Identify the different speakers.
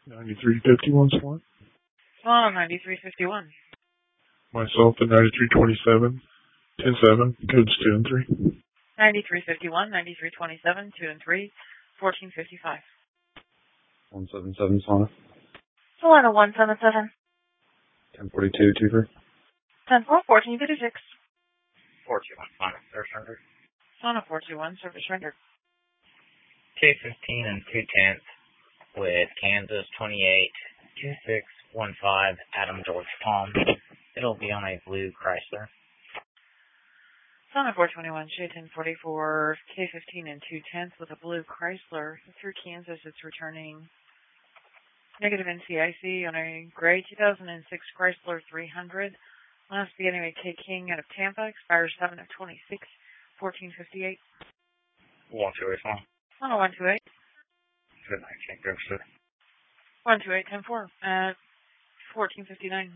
Speaker 1: 9351 Swan.
Speaker 2: Swan 9351.
Speaker 1: Myself at 9327, 107, codes 2 and 3.
Speaker 2: 9351, 9327, 2 and 3, 1455.
Speaker 3: 177 Swana.
Speaker 2: Solana 177.
Speaker 3: 1042 Tuber.
Speaker 2: 10-4, 1456.
Speaker 4: 421 Swana, service rendered.
Speaker 2: Swana 421, service rendered.
Speaker 4: 215 and 2/10 with Kansas 282615 Adam George Palm. It'll be on a blue Chrysler.
Speaker 2: Swana 421, Shade 1044, K15 and 2/10 with a blue Chrysler. Through Kansas, it's returning negative NCIC on a gray 2006 Chrysler 300. Last beginning with K King out of Tampa, expires 7 of 26, 1458.
Speaker 4: 128 Swana.
Speaker 2: Swana 128.
Speaker 4: Good night, King.
Speaker 2: 128, 10-4 at 1459.